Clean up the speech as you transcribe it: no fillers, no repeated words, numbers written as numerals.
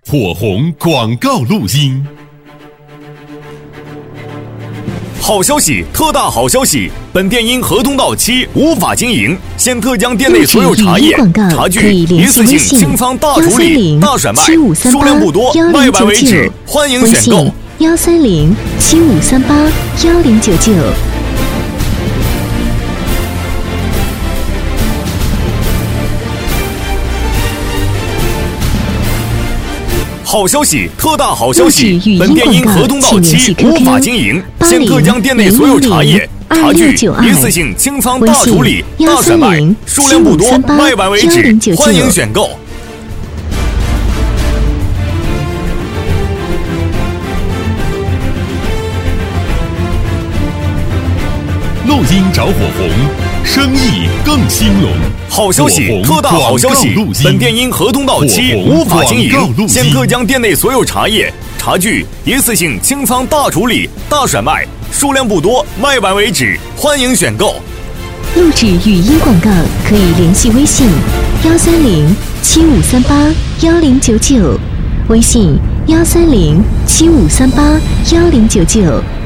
火红广告录音。 好消息，特大好消息！本店因合同到期无法经营，现特将店内所有茶叶、茶具一次性清仓大处理、大甩卖，数量不多，卖完为止，欢迎选购。 130-7538-1099。 好消息，特大好消息！本店因合同到期无法经营，现特将店内所有茶叶、茶具一次性清仓大处理、大甩卖，数量不多，卖完为止，欢迎选购。 录音找火红，生意更兴隆。 好消息，特大好消息！本店因合同到期无法经营，现特将店内所有茶叶、茶具一次性清仓大处理、大甩卖，数量不多，卖完为止，欢迎选购。 录制语音广告可以联系微信130-7538-1099，微信130-7538-1099。